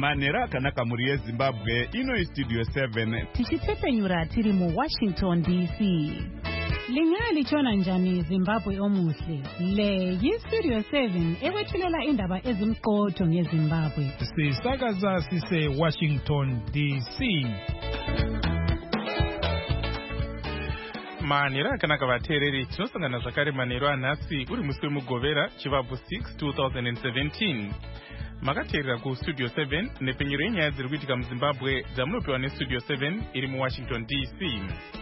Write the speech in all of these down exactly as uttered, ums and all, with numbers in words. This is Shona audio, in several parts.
Manera akanaka muri yeZimbabwe ino Studio seven. Tichitsepenyura tiri mu Washington D C. Lingali chona njani Zimbabwe omuhle. Le yi Studio seven ewethulela indaba ezimqotho ngeZimbabwe. Sisakaza sise Washington D C. Manera akanaka vateereri, tinosangana zvakare manheru anhasi uri musi wemugovera chivabvu six two thousand seventeen. Makateerera ku Studio seven nepenyero yenyaya dziri kuitika muZimbabwe dzamunopiwa neStudio seven iri muWashington D C.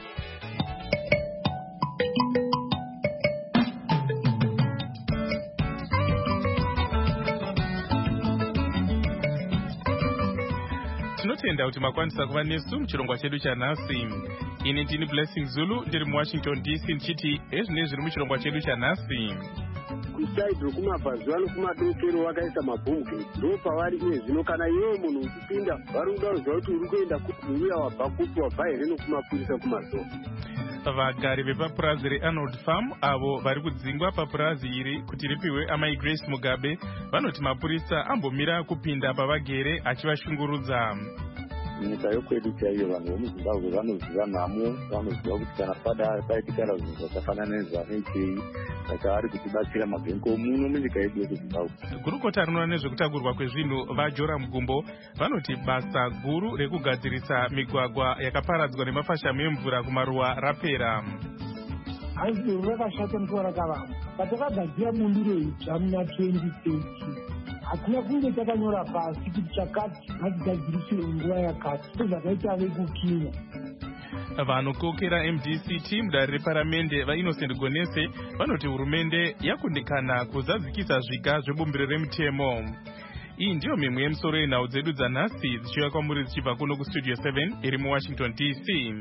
Tinotenda kuti makwanisa kuva nesu muchirongwa chedu chanhasi. Ini ndini Blessing Zulu ndiri muWashington D C ndichiti ezvinezvi zviri muchirongwa chedu chanhasi. Kusaidro kumabhazi vano kumadokero vakaisa mabhomugeti ndo pavari iye zvino kana iwewe munhu uchipinda vari kuda kuziva kuti uri kuenda kuuya wabva kupi wabva here nokumapurisa kumazuva. Vagari vepapurazi reArnold Farm avo vari kudzingwa papurazi iri kuti ripiwe amai Grace Mugabe vanoti mapurisa ambomira kupinda pavagere achivashungurudza. Nyika yokwedu chaiyo vanhu vomuZimbabwe vanoziva nhamo, vanoziva kuti kana pada paitikana zvinhu zvakafanana nezvanechei saka vari kutibatsira mabhenko muno munyika yedu yekuZimbabwe. Gurukota rinoona nezvekutagurwa kwezvinhu vaJora Mugumbo vanoti basa guru rekugadzirisa migwagwa yakaparadzwa nemafashamu emvura kumaruwa rapera. Hanzi rakashata nguva rakavamba patakagadzira mundiro itsva muna twenty thirty. Hakuna kunge takanyora pasi kuti chakati ngachigadziriswe nguva yakati sezvakaita vekukinya. Vanokokera M D C T mudare reparamende vaInnocent Gonese vanoti hurumende yakundikana kuzadzikisa zviga zvebumbiro remutemo. Iyi ndiyo mimwe yemusoro yenhau dzedu dzanhasi dzichiuya kwamuri dzichibva kuno kuStudio seven iri muWashington D C.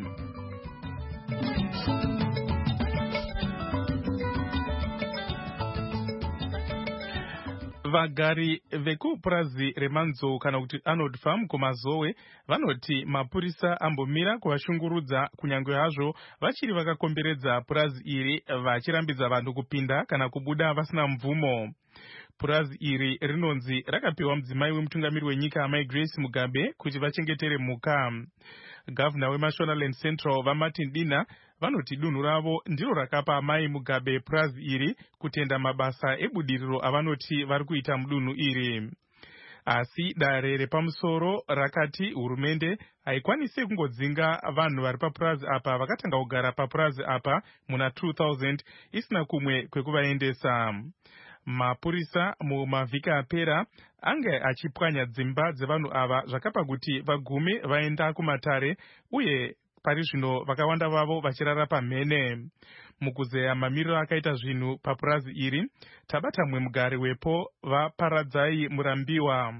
Vagari vekupurazi remanzou kana kuti Arnold Farm kumazowe vanoti mapurisa ambomira kuvashungurudza kunyange hazvo vachiri vakakomberedza purazi iri vachirambidza vanhu kupinda kana kubuda vasina mvumo. Purazi iri rinonzi rakapiwa mudzimai wemutungamiri wenyika amai Grace Mugabe kuti vachengetere mhuka. Gavana weMashonaland Central vaMartin Dina vanoti dunhu ravo ndiro rakapa amai Mugabe purazi iri kutenda mabasa ebudiriro avanoti vari kuita mudunhu iri. Asi dare repamusoro rakati hurumende haikwanisi kungodzinga vanhu vari papurazi apa vakatanga kugara papurazi apa muna two thousand isina kumwe kwekuvaendesa. Mapurisa mumavhiki apera anga achipwanya dzimba dzevanhu ava zvakapa kuti vagume vaenda kumatare uye pari zvino vakawanda vavo vachirara pamhene. Mukuzeya mamiriro akaita zvinhu papurazi iri tabata mumwe mugari wepo vaParadzai Murambiwa.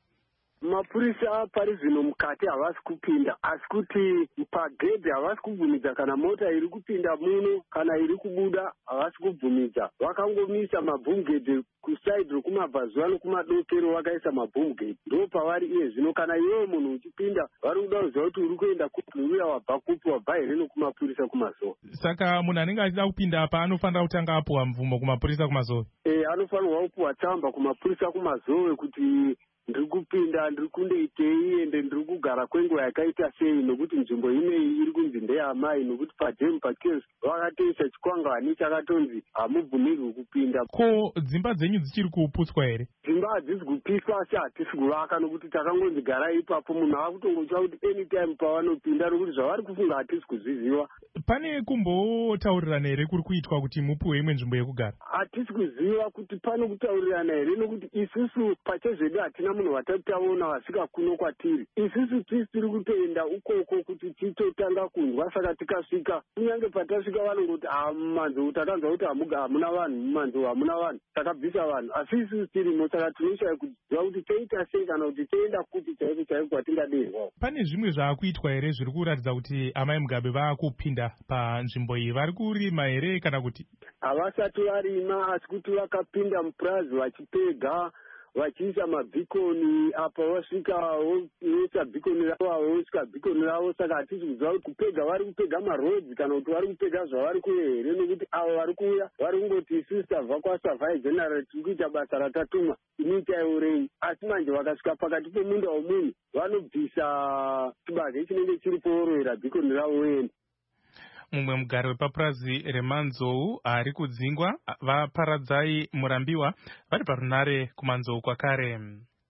Mapurisa pari zvino mukati havasi kupinda asi kuti pagedhi havasi kubvumidza kana mota iri kupinda muno kana iri kubuda havasi kubvumidza. Vakangomisa mabhomugedhi kusaidro kumabhazuva nokumadokero vakaisa mabhomugedhi ndo pavari iye zvino kana iwewe munhu uchipinda vari kuda kuziva kuti uri kuenda kupi uya wabva kupi wabva here nokumapurisa kumazowe. Saka munhu anenge achida kupinda apa anofanira kutanga apuwa mvumo kumapurisa kumazowe. Eh, anofanirwa kupuwa tsamba kumapurisa kumazowe kuti ndiri kupinda ndiri kundoitei ende ndiri kugara kwenguva yakaita sei nokuti nzvimbo inei iri kunzi ndeyamai nokuti pajemu pakezi vakatoisa chikwangwani chakatonzi hamubvumirwi kupinda. Ko dzimba dzenyu dzichiri kuputswa here? Dzimba hadzisi kupiswa asi hatisi kuvaka nokuti takangonzi gara ipapo munhu akutongotsva kuti anytime pavanopinda nokuti zvavari kufunga hatisi kuzviziva. Pane kumbotaurirana here kuri kuitwa kuti mupiwe imwe nzvimbo yekugara? Hatisi kuziva kuti pano kutaurirana here nokuti isusu pachezvedu hatina munhu watataona wasvika kuno kwatiri. Isusu tisi tiri kutoenda ukoko kuti titotanga kunzwa saka tikasvika kunyange patasvika vanongoti mumanzou takanzwa kuti hamuna vanhu mumanzou hamuna vanhu takabvisa vanhu asi isusu tirimo saka tinoshaya kuziva kuti toita sei kana kuti toenda kuti chaiko chaiko kwatingaderwa. Pane zvimwe zvaakuitwa here zviri kuratidza kuti amai Mugabe vaakupinda panzvimbo iyi? Vari kurima here kana kuti? Havasati varima asi kuti vakapinda mupurazi vachipega vachiisa mabhikoni apa wasvika woisa bhikoni ravo wosvika bhikoni ravo. Saka hatisi kuziva kuti kupega vari kupega marodzi kana kuti vari kupega zvavari kuya here, nekuti avo vari kuuya vari kungoti isusu tabva kwasavhai general tiri kuita basa ratatuma inoitaiurei. Asi manje vakasvika pakati pemunda womunhu vanobvisa chibage chinenge chiri poorowera bhikoni ravo wenda. Mumwe mugari wepapurazi remanzou ari kudzingwa vaparadzai murambiwa vari parunare kumanzou kwakare.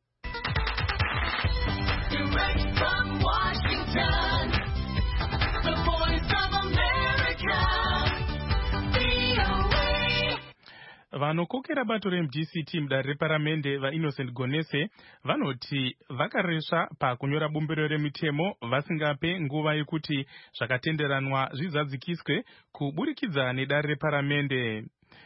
Vanokokera bato reM D C T mudare reparamende vaInnocent Gonese vanoti vakaresva pakunyora bumbiro remitemo vasingape nguva yekuti zvakatenderanwa zvizadzikiswe kuburikidza nedare reparamende.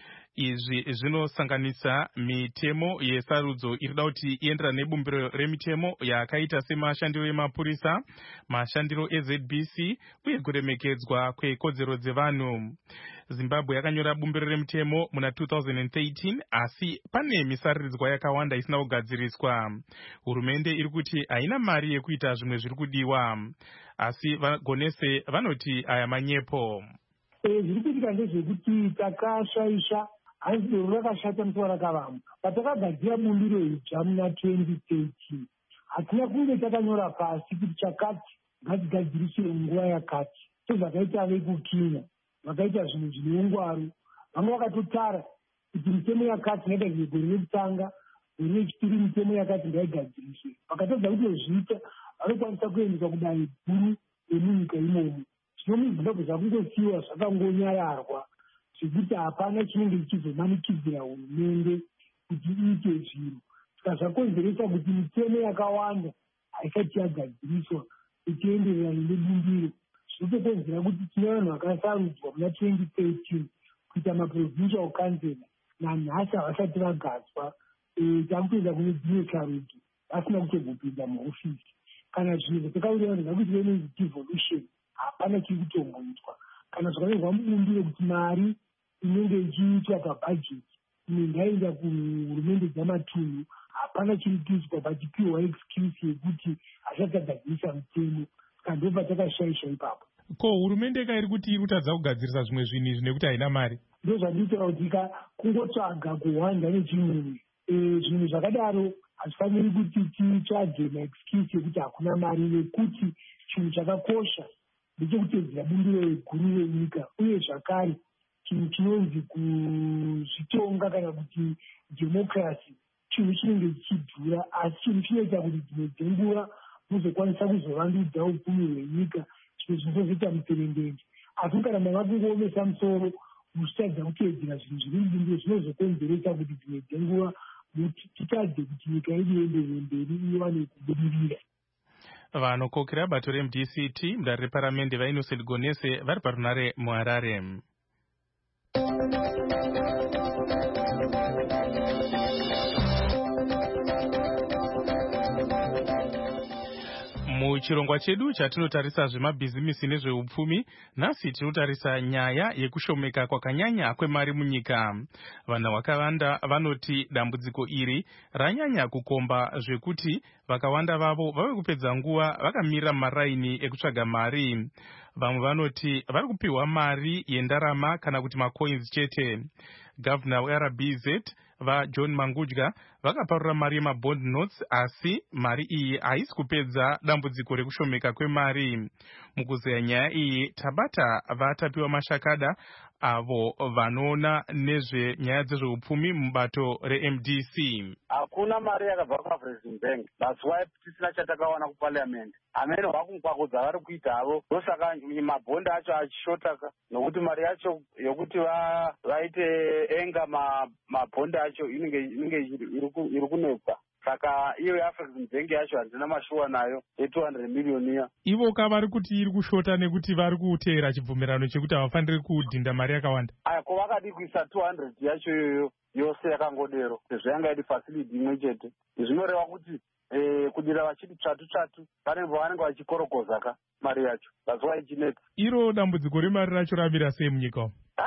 Izvi zvinosanganisa mitemo yesarudzo irida kuti ienderane nebumbiro remitemo yakaita semashandiro emapurisa, mashandiro eZ B C uye kuremekedzwa kwekodzero dzevanhu. Zimbabwe yakanyora bumbiro remitemo muna two thousand thirteen asi pane misariridzwa yakawanda isina kugadziriswa. Hurumende iri kuti haina mari yekuita zvimwe zviri kudiwa, asi Gonese vanoti aya manyepo. Zviri kuitika ndezvekuti takashaisha hanzi doro rakashata musi warakavamba. Patakagadzira bumbiro idzva muna twenty thirteen hatina kunge takanyora pasi kuti chakati ngachigadziriswe nguva yakati. So zvakaita vekukinya vakaita zvinhu zvine ungwaru, vamwe vakatotara kuti mitemo yakati ngaigadzirwe gore rekutanga, gore rechipiri mitemo yakati ngaigadziriswe. Vakatadza kutozviita vanokwanisa kuendeswa kudare guru remunyika imomo. Zvino muZimbabwe zvakungosiyiwa zvakangonyararwa zvekuti hapana chinenge chichizomanikidzira hurumende kuti iite zviro. Saka zvakonzeresa kuti mitemo yakawanda haisati yagadziriswa ichiendererana nebumbiro. Zvinotokonzera kuti tine vanhu vakasarudzwa muna twenty thirteen kuita maprovincial council nanhasi havasati vagadzwa. Takutoenda kune dzimwe sarudzo vasina kutogopinda muofisi. Kana zvinhu zvatakaurira kuti venenzi devolution hapana chiri kutomboitwa. Kana zvakanyorwa mubumbiro kuti mari inenge ichiitwa pabhajeti imwe ngaenda kuhurumende dzamatunhu, hapana chiri kuitwa pachipiwa excuse yekuti hasati agadzirisa mitemo. Saka ndo patakashaisha ipapo. Ko hurumende ika iri kuti iri kutadza kugadzirisa zvimwe zvinhu izvi nekuti haina mari? Ndo zvandiitaura kuti ika kungotsvaga kuhwanda nechimwe. Zvinhu zvakadaro hazvifaniri kuti titsvage maexcuse yekuti hakuna mari, nekuti chinhu chakakosha ndechekutedzera bumbiro reguru renyika. Uye zvakare chinhu chinonzi kuzvitonga kana kuti democracy chinhu chinenge chichidhura, asi chinhu chinoita kuti dzimwe dzenguva muzokwanisa kuzovandudza upfumi hwenyika, chimwe zvinozoita muperembende. Asi mukaramba makungoomesa musoro muchitadza kutedzera zvinhu zviri mubumbiro zvinozokonzeresa kuti dzimwe dzenguva titadze kuti nyika yedu ienderere mberi iwane kubudirira. Vanokokera bato reM D C T mudare reparamende vaInnocent Gonese vari parunare muHarare. Muchirongwa chedu chatinotarisa zvemabhizimisi nezveupfumi, nhasi tinotarisa nyaya yekushomeka kwakanyanya kwemari munyika. Vanhu vakawanda vanoti dambudziko iri ranyanya kukomba zvekuti vakawanda vavo vave kupedza nguva vakamirira maraini ekutsvaga mari. Vamwe vanoti vari kupiwa mari yendarama kana kuti macoins chete. Gavana weR B Z vaJohn Mangudya vakaparura mari yemabond notes, asi mari iyi haisi kupedza dambudziko rekushomeka kwemari. Mukuzeya nyaya iyi tabata vatapiwa mashakada avo vanoona nezvenyaya dzezveupfumi mubato reM D C. Hakuna mari yakabva kuAfrexim Bank. That's why tisina chatakawana kuparliament. Amene vakumupakudza vari kuita havo. Ndosaka mabhondi acho achishotaka nokuti mari yacho yokuti vaite enga mabhondi acho inenge iri kunetsa. Saka iyo yeAfrexim Bank yacho handina mashuwa nayo ye two hundred million iya. Ivo ka vari kuti iri kushota nekuti vari kuteera chibvumirano chekuti havafaniri kudhinda mari yakawanda. Aya, ko vakadi kuisa two hundred yacho iyoyo yose yakangodero sezvo yanga iri facility imwe chete. Zvinoreva kuti eh, kudira vachiti tsvatu tsvatu pane vanenge vachikorokoza ka mari yacho. That's why ichinetsa. Iro dambudziko remari racho ramira sei munyika umu? Ah,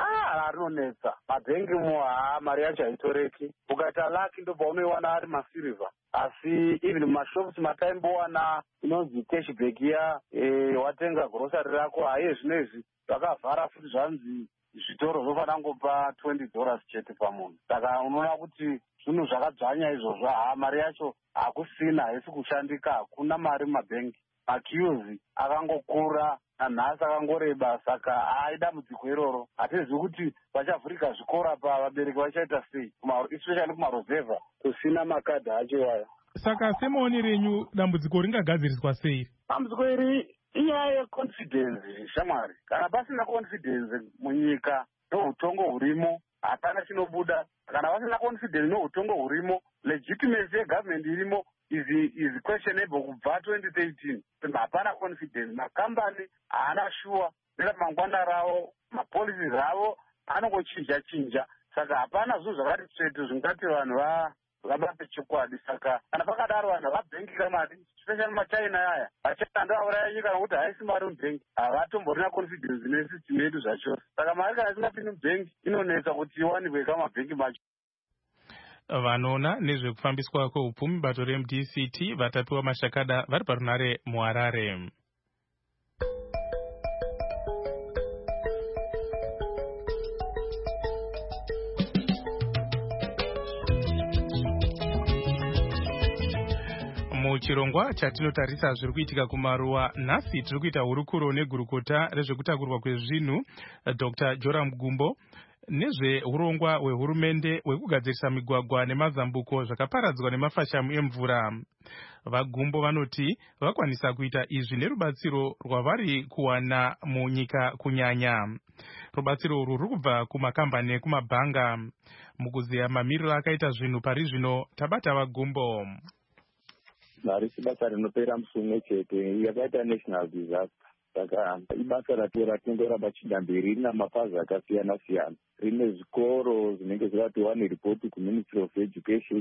rinonetsa. Mabhengi mo haa mari yacho haitoreki. Ukaita laki ndo paunoiwana ari masirivha. Asi even mumashops mataimbowana inonzi cashback ya eh, watenga grocery rako haiye zvinezvi vakavhara futi zvanzi zvitoro zvofanira ngopa twenty dollars chete pamunhu. Saka unoona kuti zvinhu zvakadzvanya izvozvo. Haa mari yacho hakusina, haisi kushandika, hakuna mari mumabhengi. Maqueues akangokura nanhasi akangoreba, saka aida mudziko iroro. Hatizivi kuti vachavhurika zvikora pa vabereki vachaita sei, especially kumarozevha kusina makadhi acho iwayo. Saka semaonero enyu dambudziko ringagadziriswa sei? Dambudziko iri inyaya yeconfidence shamwari. Kana pasina confidence munyika noutongo hurimo hapana chinobuda. Kana pasina confidence noutongo hurimo, legitimacy yegovernment irimo is is questionable kubva twenty thirteen. Hapana confidence. Makambani haana sure neramangwana ravo, mapolicies ravo anongochinja chinja. Saka hapana zvinhu zvakati tsvetu zvingati vanhu va vabate chokwadi. Saka kana pakadaro vanhu vabhenkira mari, especially machina yaya, vachina ndoauraya nyika nokuti haisi mari mubhengi, havatomborina confidence nesystem yedu zvacho. Saka mari kana isingapindi mubhengi inonetsa kuti iwanikwe kamabhengi macho. Vanoona nezvekufambiswa kweupfumi bato re M D C T vatapiwa mashakada vari parunare muHarare. Muchirongwa chatinotarisa zviri kuitika kumaruwa, nhasi tiri kuita hurukuro negurukota rezvekutakurwa kwezvinhu Doctor Joram Gumbo nezveurongwa hwehurumende hwekugadzirisa migwagwa nemazambuko zvakaparadzwa nemafashamu emvura. VaGumbo vanoti vakwanisa kuita izvi nerubatsiro rwavari kuwana munyika kunyanya. Rubatsiro urwu ruri kubva kumakambani nekumabhanga. Mukuziya mamiriro akaita zvinhu pari zvino, tabata VaGumbo. Harisi basa rinopera musi umwe chete, yakaita national disaster. Saka ibasa ratingoramba chida mberi, rina mapazi akasiyana siyana. Rine zvikoro zvinenge zvakatiwa neripoti kuMinistry of Education,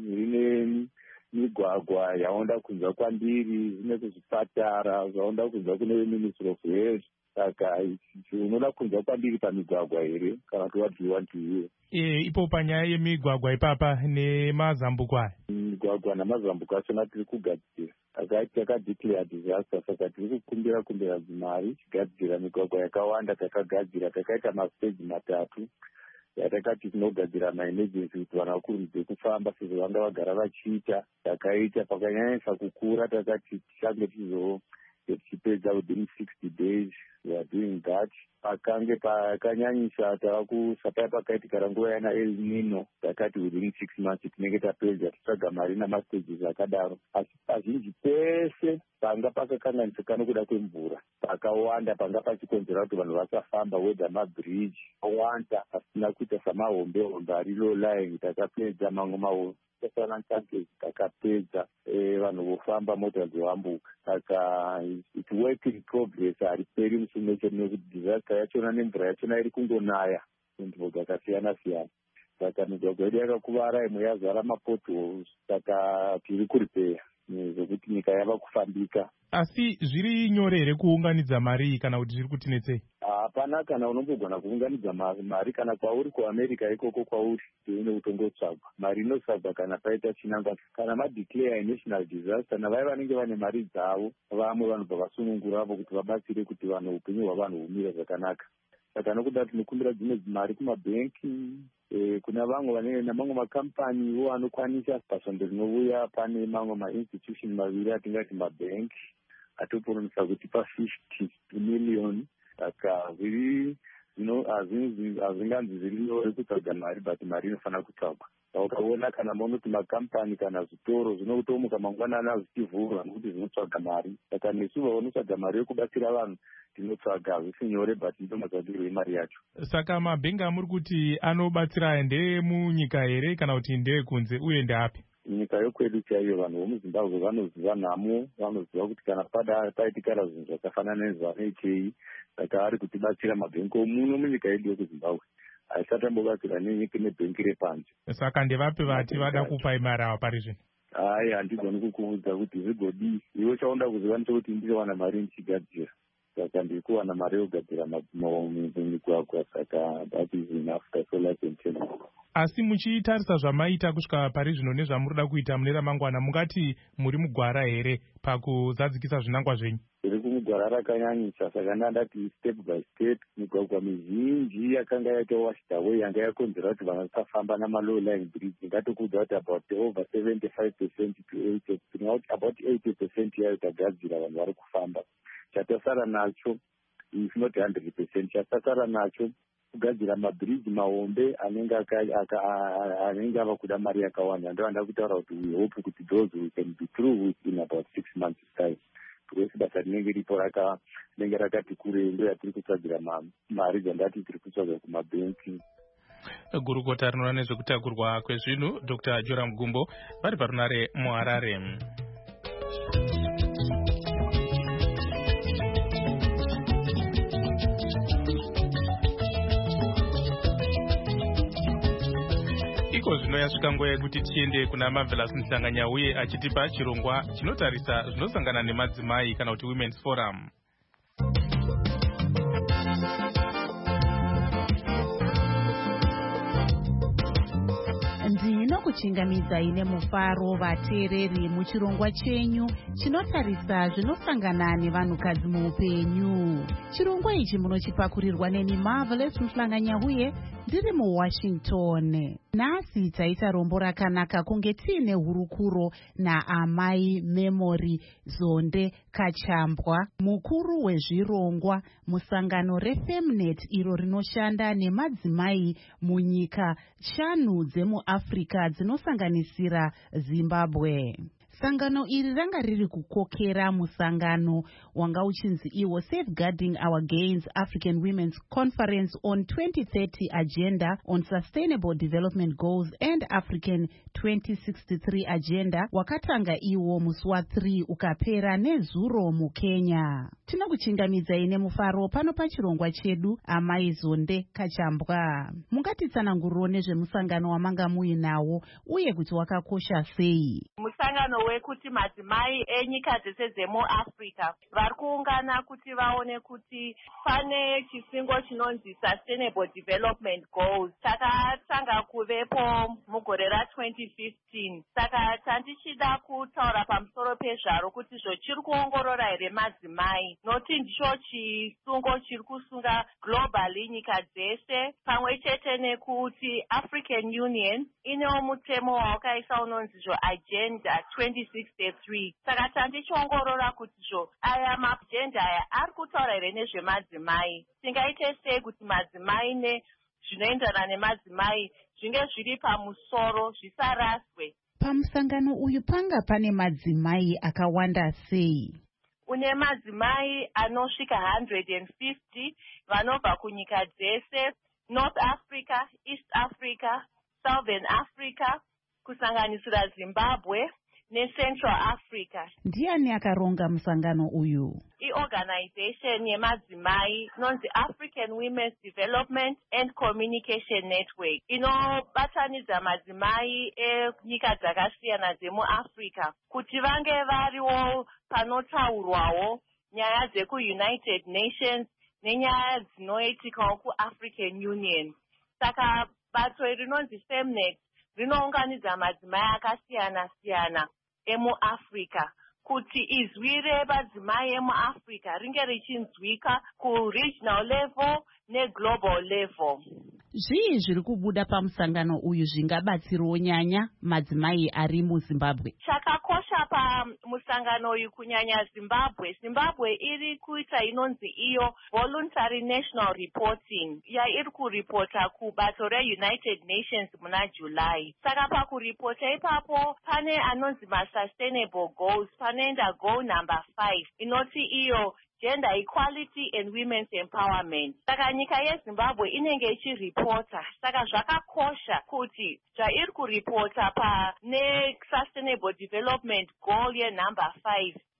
rine migwagwa yaonda kunza kwandiri, rine kuzvipatara zvaonda kunza kune Ministry of Health. Saka unoda kunza kwandiri pamigwagwa here kana kuti what you want to hear. E, ipo panyaya yemigwagwa ipapa nemazambuko aya. Migwagwa namazambuko achona tiri kugadzira. Saka takadeclare disaster, saka tiri kukumbira kumbira mari kugadzira migwagwa yakawanda. Takagadzira, takaita mastage matatu yatakati tinogadzira maemergency kuti vanhu vakurumidze kufamba sezvo vanga vagara vachiita. Takaita pakanyanyisa kukura, takati tichange tizo tichipedza within sixty days. We are doing that. Pakange pakanyanyisa tavakusapai pakaitika ranguva yana El Nino, takati within six months tinenge tapedza titsvaga mari namastages akadaro. Asi pazhinji pese panga pakakanganisika nokuda kwemvura pakawanda, panga pachikonzera kuti vanhu vasafamba, wedha mabridge awanda asina kuita samahombe hombe ari low lying, takapedza mamwe mahombe tasana chances takapedza vanhu vofamba, mota dzoambuka. Saka it's work in progress, hariperi musi umwe chete nekuti disaster yachona nemvura yachona iri kungonaya munzvimbo dzakasiyana siyana. Saka migwagwa yedu yakakuvara, imwe yazara mapotholes. Saka tiri kuripeya zvokuti nyika yava kufambika. Asi zviri nyore here kuunganidza mari kana kuti zviri kutinetsei? Hapana kana unombogona kuunganidza mari kana kwauri kuAmerica ikoko kwauri une utongotsvagwa. Mari inotsvagwa kana paita chinangwa. Kana madeclare national disaster, navai vanenge vane mari dzavo, vamwe vanobva vasunungura avo kuti vabatsire kuti vanhu upenyu hwavanhu humire zvakanaka. Saka nokuda tinokumbira dzimwe mari kumabhenki, e, kuna vamwe vanenge namamwe makampaniwo anokwanisa. Pasvondo rinouya pane mamwe mainstitution maviri atingati mabhenki atoporonisa kuti pa fifty million. Saka zviri hazvinganzi zviri nyore kutsvaga mari, but mari inofanira kutsvagwa. Ukaona kana monoti makampani kana zvitoro zvinotomuka mangwanani zvichivhurwa nokuti zvinotsvaga mari. Saka nesu vanotsvaga mari yokubatsira vanhu tinotsvaga, hazvisi nyore, but ndo matsvagirwo emari yacho. Saka mabhengi amuri kuti anobatsira ndeemunyika here kana kuti ndeekunze, uye ndeapi? Nyika yokwedu chaiyo. Vanhu vomuZimbabwe vanoziva nhamo, vanoziva kuti kana pada paitikara zvinhu zvakafanana nezvaNHA, saka ari kutibatsira mabhengi omuno munyika yedu yokuZimbabwe. Haisati ambobatsira nenyika nebhengi repanze. Saka ndevapi vati vada kupai mari ava pari zvino? Hai, handigoni kukuudza kuti zvigodii. Iwe chaunda kuziva ndechekuti ndinowana mari ndichigadzira. saka ndiri kuwana mari yogadzira madzimao mumigwagwa, saka that is enough. That's all I can tell you. Asi muchitarisa zvamaita kusvika pari zvino nezvamurida kuita mune ramangwana, mungati muri mugwara here pakuzadzikisa zvinangwa zvenyu? Tiri kumugwara rakanyanyisa, saka ndandati step by step. Migwagwa mizhinji yakanga yaita washed away, yanga yakonzera kuti vanhu vasafamba namalow line bridge. Ngatokudza kuti about over seventy-five percent to eighty, about eighty percent yayo tagadzira, vanhu vari kufamba. Chatasara nacho is not one hundred percent. Chatasara nacho kugadzira mabridge mahombe anenge anenge ava kuda mari yakawanda. Ndovanda kutaura kuti we hope kuti those we can be through within about six months time. Because basa rinenge ripo raka rinenge rakati kurei, ndo yatiri kutsvagira mari dzandati tiri kutsvaga kumabhenki. Gurukota rinoona nezvekutakurwa kwezvinhu Doctor Joram Gumbo vari parunare muHarare. Iko zvino yasvika nguva yekuti tiende kuna Marvelous Mhlanganyauye achitipa chirongwa chinotarisa zvinosangana nemadzimai kana kuti Women's Forum. ndinokuchingamidzai nemufaro vateereri muchirongwa chenyu chinotarisa zvinosangana nevanhukadzi muupenyu. Chirongwa ichi munochipakurirwa neni Marvelous Mhlanganyauye ndiri muWashington. Nhasi taita rombo rakanaka kunge tiine hurukuro naamai Memory Zonde Kachambwa, mukuru wezvirongwa musangano reFemnet iro rinoshanda nemadzimai munyika shanu dzemuAfrica dzinosanganisira Zimbabwe. Sangano iri ranga riri kukokera musangano wanga uchinzi iwo Safeguarding Our Gains African Women's Conference on twenty thirty Agenda on Sustainable Development Goals and African twenty sixty-three Agenda, wakatanga iwo musi wa3 ukapera nezuro muKenya. Tinokuchingamidzai nemufaro pano pachirongwa chedu amai Zonde Kachambwa. Mungatitsananguriro nezvemusangano wamanga muinawo uye kuti wakakosha sei? Musangano wekuti madzimai enyika dzese dzemuAfrica vari kuungana kuti vaone kuti pane chisingo chinonzi Sustainable Development Goals chakatanga kuvepo mugore ra20 fifteen. Saka tandichida kutaura pamusoro pezvaro kuti zvo chiri kuongorora here madzimai, noti ndicho chisungo chiri kusunga globally nyika dzese, pamwe chete nekuti African Union inewo mutemo wawakaisa unonzi zvo Agenda twenty sixty-three. Saka tandichiongorora kuti zvo aya maagenda aya ari kutaura here nezvemadzimai. Tingaite sei kuti madzimai ne zvinoenderana nemadzimai zvinge zviri pamusoro zvisaraswe? Pamusangano uyu panga pane madzimai akawanda sei? Une madzimai anosvika one hundred fifty vanobva kunyika dzese, North Africa, East Africa, Southern Africa, kusanganisira Zimbabwe neCentral Africa. Ndiani akaronga musangano uyu? I-organization yemadzimai nonzi African Women's Development and Communication Network inobatanidza madzimai enyika dzakasiyana dzemuAfrica kuti vange variwo panotaurwawo nyaya dzeku-United Nations nenyaya dzinoitikawo ku-African Union. Saka bato rinonzi Femnet rinounganidza madzimai akasiyana-siyana emuAfrica kuti izwi remadzimai emuAfrica ringe richinzwika ku-regional level ne-global level. Zvii zviri kubuda pamusangano uyu zvingabatsirawo nyanya madzimai ari muZimbabwe? Chakakosha pamusangano uyu kunyanya Zimbabwe, Zimbabwe iri kuita inonzi iyo voluntary national reporting yairi kuripota kubato reUnited Nations muna July. Saka pakuripota ipapo pane anonzi ma-sustainable goals, panoenda goal number five inoti iyo Gender Equality and Women's Empowerment. Saka nyika yeZimbabwe inenge ichiripota. Saka zvakakosha kuti zvairi kuripota pa ne Sustainable Development Goal ye number five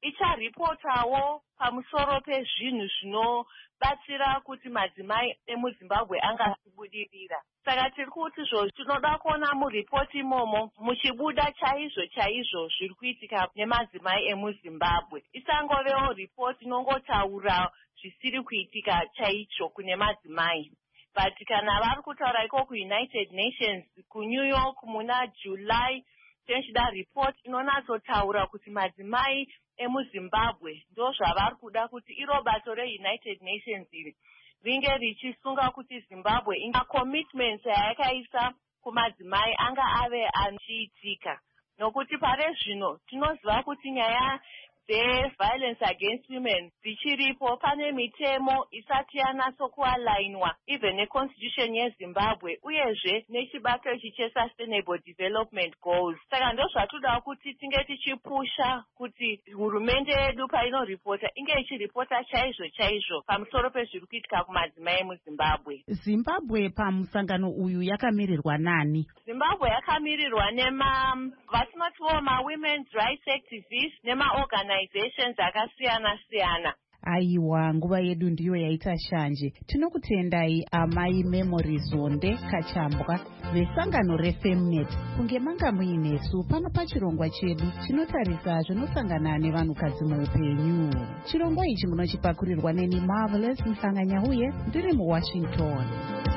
icharipotawo pamusoro pezvinhu zvinobatsira kuti madzimai emuzimbabwe angasibudirira. Saka tiri kuti zvo tinoda kuona muripoti imomo muchibuda chaizvo chaizvo zviri kuitika nemadzimai emuzimbabwe. Isangovewo ripoti inongotaura zvisiri kuitika chaicho kune madzimai. But kana vari kutaura iko kuUnited Nations kuNew York muna July tenchida report inonatsotaura kuti madzimai emuzimbabwe ndo zvavari kuda kuti iro bato reUnited Nations iri ringe richisunga kuti Zimbabwe inga commitments yayakaisa kumadzimai anga ave achiitika. Nokuti pare zvino tinoziva kuti nyaya dzeviolence against women dzichiripo, pane mitemo isati yanatsokualainwa even neconstitution yeZimbabwe uyezve nechibato ichi chesustainable development goals. Saka ndo zvatoda kuti tinge tichipusha kuti hurumende yedu painoripota inge ichiripota chaizvo chaizvo pamusoro pezviri kuitika kumadzimai emuzimbabwe. Zimbabwe pamusangano uyu yakamirirwa nani? Zimbabwe yakamirirwa nema vatinotiwo ma-women's rights activists nema-organizations akasiyana siyana. Aiwa, nguva yedu ndiyo yaita shanje. Tinokutendai amai Memory Zonde Kachambwa vesangano reFemnet kunge manga muinesu pano pachirongwa chedu chinotarisa zvinosangana nevanhukadzi muupenyu. Chirongwa ichi munochipakurirwa neni Marvelous Mhlanganyauye ndiri muWashington.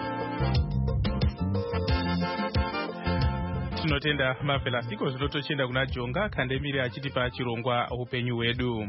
Tinotenda Marvelous. Iko zvinotochenda kuna Jonga Kandemiri achitipa chirongwa upenyu hwedu.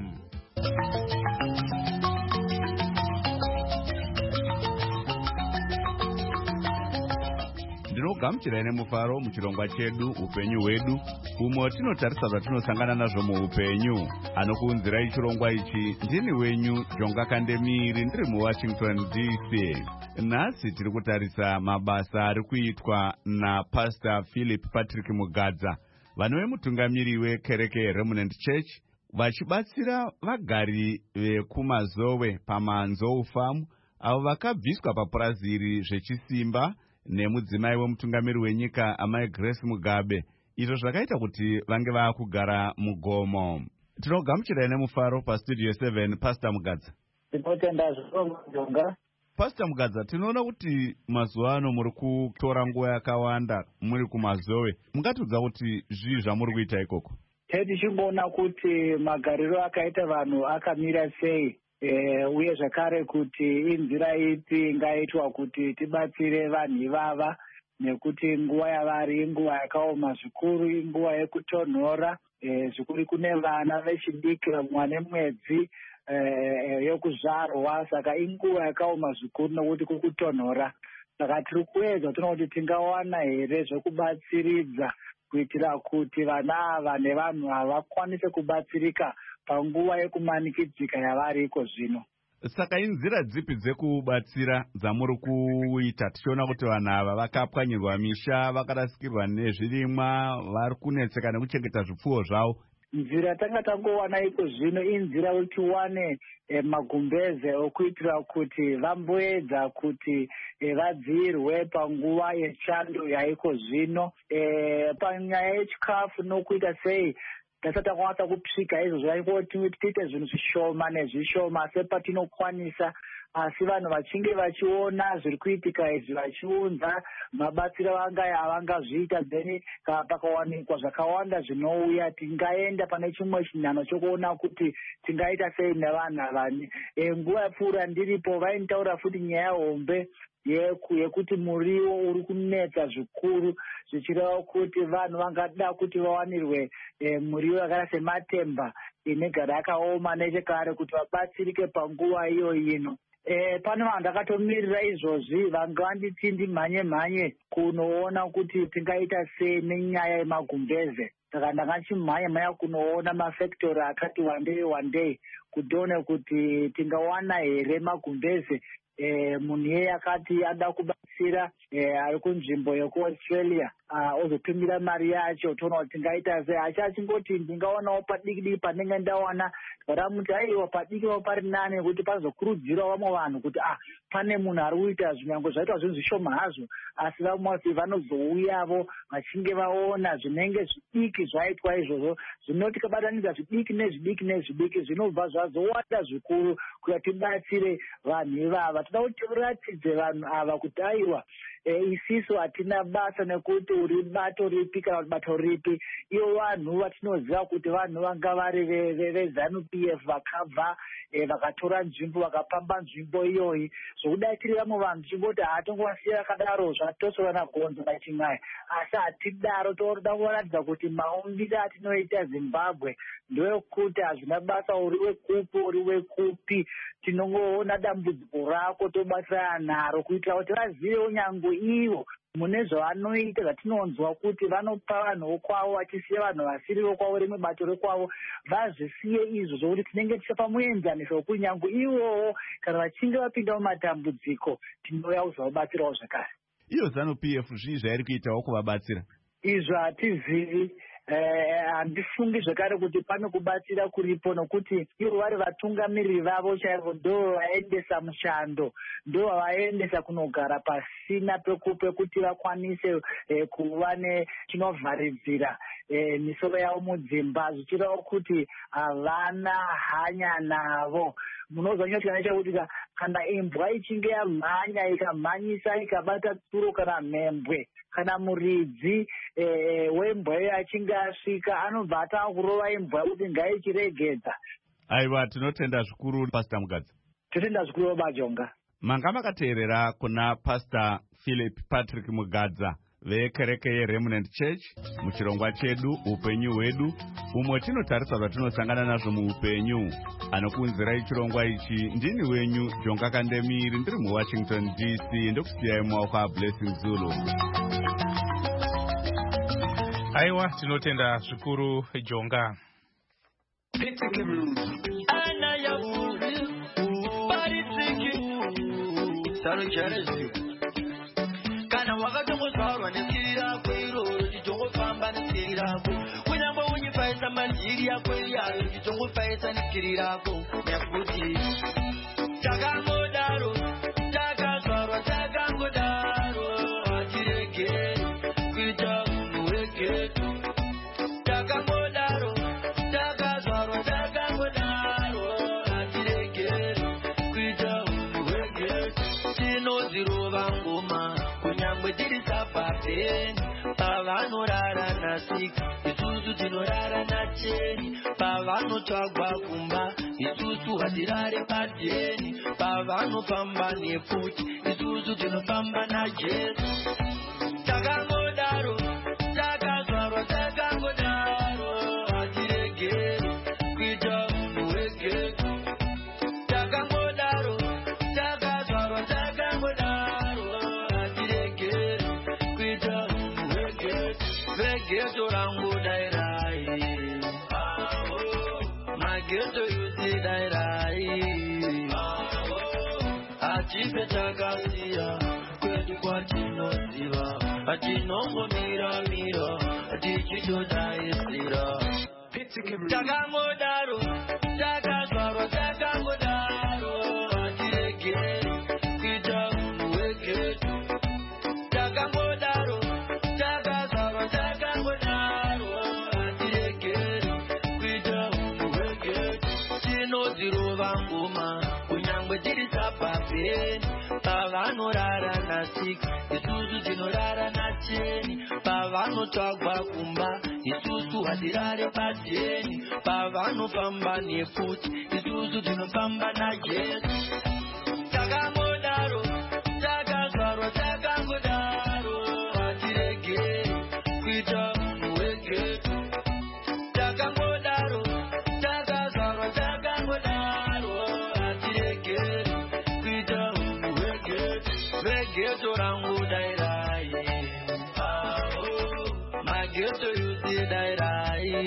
Ndinogamuchirai nemufaro muchirongwa chedu upenyu hwedu, umo tinotarisa zvatinosangana nazvo muupenyu. Anokuunzirai chirongwa ichi ndini wenyu Jonga Kandemiri ndiri muWashington D C. Nhasi tiri kutarisa mabasa ari kuitwa naPastor Philip Patrick Mugadza, vanove mutungamiri wekereke Remnant Church, vachibatsira vagari vekumazowe pamanzou farm avo vakabviswa papurazi iri zvechisimba nemudzimai wemutungamiri wenyika amai Grace Mugabe, izvo zvakaita kuti vange vaakugara mugomo. Tinogamuchirai nemufaro pastudio seven, Pastor Mugadza. Tinotenda zvonga. Pastor Mugadza, tinoona kuti mazuva ano muri kutora nguva yakawanda muri kumazowe. Mungatiudza kuti zvii zvamuri kuita ikoko? Tichimboona kuti magariro akaita vanhu akamira sei, e, uye zvakare kuti inzira ipi ingaitwa kuti tibatsire vanhu ivava, nekuti nguva yavari inguva yakaoma zvikuru, inguva yekutonhora, e, zvikuru kune vana vechidiki mwana mwedzi e, yokuzvarwa, saka inguva yakaoma zvikuru nokuti kuri kutonhora. Saka tiri kuedza tinoona kuti tingawana here zvokubatsiridza kuitira kuti vana ava nevanhu ava vakwanise kubatsirika panguva yekumanikidzika yavari iko zvino. Saka inzira dzipi dzekubatsira dzamuri kuita? Tichiona kuti vanhu ava vakapwanyirwa misha, vakarasikirwa nezvirimwa, vari kunetseka nekuchengeta zvipfuwo zvavo. Nzira tanga tangowana iko zvino inzira kuti tiwane eh, magumbeze okuitira kuti vamboedza kuti eh, vadzirwe panguva yechando yaiko zvino. Eh, panyaya yechikafu nokuita sei tasati takwanisa kupsika izvo zvaingoti tiite zvinhu zvishoma nezvishoma sepatinokwanisa, asi vanhu vachinge vachiona zviri kuitika izvi vachiunza mabatsiro vanga avangazviita, then pakawanikwa zvakawanda zvinouya, tingaenda pane chimwe chinhano chokuona kuti tingaita sei nevanhu avani. E, nguva yapfuura ndiripo vainitaura futi nyaya hombe yekuti muriwo uri kunetsa zvikuru, zvichireva kuti vanhu vangada kuti vawanirwe e, muriwo yakaita sematemba inegara yakaoma nechekare kuti vabatsirike panguva iyo ino. E, pane vanhu vakatomirira izvozvi vanga vanditi ndimhanye mhanye kunoona kuti tingaita sei nenyaya yemagumbeze. Saka ndanga chimhanya mhanya kunoona mafactory akati wandei wandei kutione kuti tingawana here magumbeze. E, munhu yeye akati ada kubatsira e, ari kunzvimbo yekuAustralia ozopimira mari yacho toona kuti tingaita sei. Asi achingoti ndingaonawo padiki diki pandinge ndaona ramuti aiwa padiki wo pari nane kuti pazokurudzira vamwe vanhu kuti ah pane munhu ari kuita zvinyange zvaitwa zvinhu zvishoma hazvo, asi vamwe vanozouyavo vachinge vaona zvinenge zvidiki zvaitwa izvozvo. Zvino tikabatanidza zvidiki nezvidiki nezvidiki zvinobva zvazowanda zvikuru kuti tibatsire vanhu ivava. Toda kuti tiratidze vanhu ava kuti aiwa isisu hatina basa nekuti uri bato ripi kana kuti bato ripi. Ivo vanhu vatinoziva kuti vanhu vanga vari veZANU P F vakabva vakatora nzvimbo vakapamba nzvimbo iyoyi. Zvokudai tiri vamwe vanhu tichingoti hatongovasiya kadaro zvatosora gonzo nachimwai, asi hatidaro. Toda kuratidza kuti maumbire atinoita Zimbabwe ndoekuti hazvina basa uri wekupi uri wekupi, tinongoona dambudziko rako tobatsira naro kuitira kuti vazivewo nyange ivo mune zvavanoita zvatinonzwa kuti vanopa vanhu vokwavo vachisiya vanhu vasiri vokwavo rimwe bato rekwavo. Vazvisiye izvo zvokuti tinenge tichapa muenzaniso wekuti nyange ivowo kana vachinge vapinda mumatambudziko tinouya kuzovabatsirawo zvakare. Iyo ZANU P F zvii zvairi kuitawo kuvabatsira? Izvo hatizivi. Handifungi zvakare kuti pane kubatsira kuripo nokuti ivo vari vatungamiriri vavo chaivo ndo vaendesa mushando, ndo vaendesa kunogara pasina pekuti vakwanise kuva nechinovharidzira misoro yavo mudzimba, zvichireva kuti havana hanya navo. Munozwa nyotikana chakuti kana imbwa ichinge yamhanya ikamhanyisa ikabata tsuro kana mhembwe kana muridzi wembwa iyo achinge asvika anobva atanga kurova imbwa kuti ngaichiregedza. Aiwa, tinotenda zvikuru Pastor Mugadza. Totenda zvikuru Bajonga. Manga makateerera kuna Pastor Philip Patrick Mugadza vekereke yeRemnant Church muchirongwa chedu upenyu hwedu, umwe tinotarisa zvatinosangana nazvo muupenyu. Anokuunzirai chirongwa ichi ndini wenyu Jonga Kandemiri, ndiri muWashington D C, ndokusiyai mumaoko aBlessing Zulu. Aiwa, tinotenda zvikuru Jonga. Kana wakatongozvarwa nesiri rako iroro chichongofamba nesiri rako, kunyangwe unyifaisa manjiri yako iyayo chichongofaisa nesiri rako, nekuti takangodaro takazvarwa takangodaro hatiregeri kuita munhu wegetu. Takangodaro takazvarwa takangodaro hatiregeri kuita munhu wegetu. Tinozirova ngoma kunyangwe tiri sapapeni, pavanorara nasika isusu tinorara nacheni, pavanotsvagwa kumba isusu hatirare padheni, pavanofamba nefuti isusu tinofamba naJesu. Takangodaro takazvarwa takangodaro hatiregeri kuita munhu wegetu. Takangodaro takazvarwa takangodaro hatiregeri kuita munhu wegetu. Vegeto rangu dairai, mageto yuti dairai, hatipe takasiya kwedu kwatinoziva, hatinongomira mira tichitodaisira. Takangodaro takazvarwa takangodaro hatiregeri kuita munhu wegetu. Takangodaro takazvarwa takangodaro hatiregeri kuita munhu wegetu. Tinozirova ngoma kunyangwe tiri sapapeni, pavanorara nasika isusu tinorara nacheni, pavanotsvagwa kumba isusu hatirare padheni, pavanofamba nefuti isusu tinofamba naJesu. Takangodaro takazvarwa takangodaro hatiregeri kuita munhu wegetu. Takangodaro takazvarwa takangodaro hatiregeri kuita munhu wegetu. Vegeto rangu dairai, mageto yuti dairai,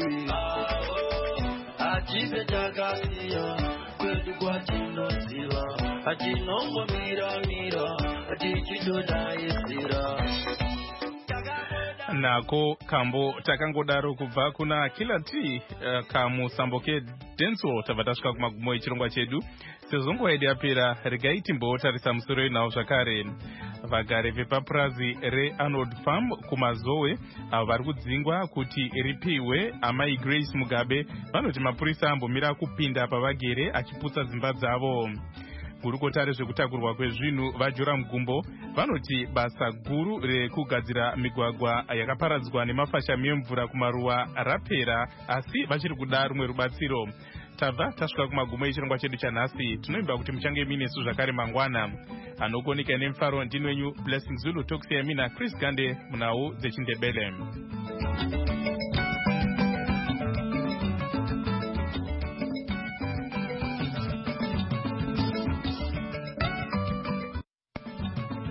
hatipe takasiya kwedu kwatinoziva, hatinongomira mira tichitodaisira. nako kambo takangodaro kubva kuna kila ti uh, kamusamboke denso tabva tasvika kumagumo echirongwa chedu. Sezvo nguva yedu yapera, regai timbotarisa musoro nawo zvakare. Vagari vepapurazi reArnold Farm kumazowe avo vari kudzingwa kuti ripiwe amai Grace Mugabe vanoti mapurisa ambomira kupinda pavagere achiputsa dzimba dzavo. Gurukota rezvekutakurwa kwezvinhu vaJoram Mugumbo vanoti basa guru rekugadzira migwagwa yakaparadzwa nemafashami emvura kumaruwa rapera, asi vachiri kuda rumwe rubatsiro. Tabva tasvika kumagumo echirongwa chedu chanhasi. Tinoimba kuti muchange minesu zvakare mangwana. Anokonika nemufaro ndini wenyu Blessing Zulu, tokusiyai mina Chris Gande munhau dzechindebele.